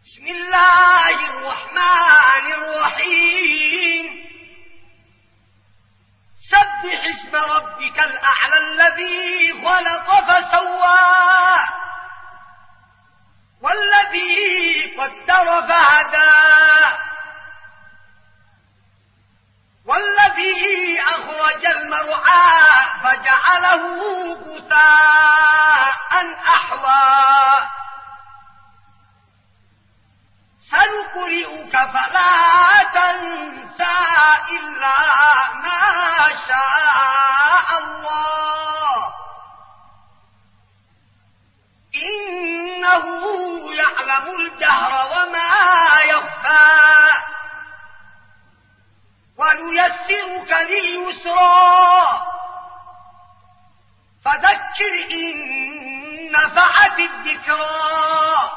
بسم الله الرحمن الرحيم سبح اسم ربك الأعلى الذي خلق فسوى والذي قدر فهدى والذي أخرج المرعى فجعله غثاء أحوى سنقرئك فلا تنسى إلا ما شاء الله إنه يعلم الجهر وما يخفى ونيسرك لليسرى فذكر إن نفعت الذكرى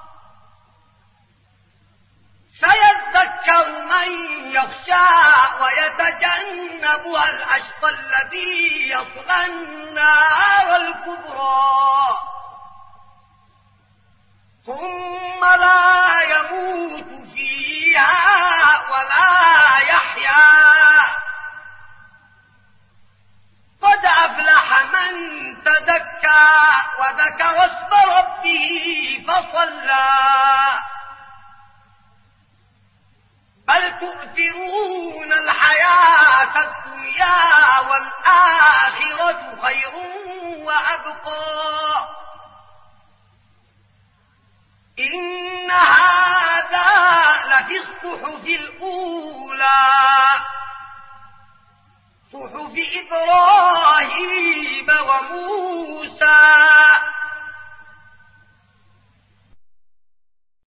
سيذكر من يخشى ويتجنبها الأشقى الذي يصلى النار الكبرى ثم لا يموت فيها ولا يحيا قد أفلح من تزكى وذكر اسم ربه فصلى بل تؤثرون الحياة الدنيا والآخرة خير وأبقى إن هذا لفي الصحف الأولى صحف إبراهيم وموسى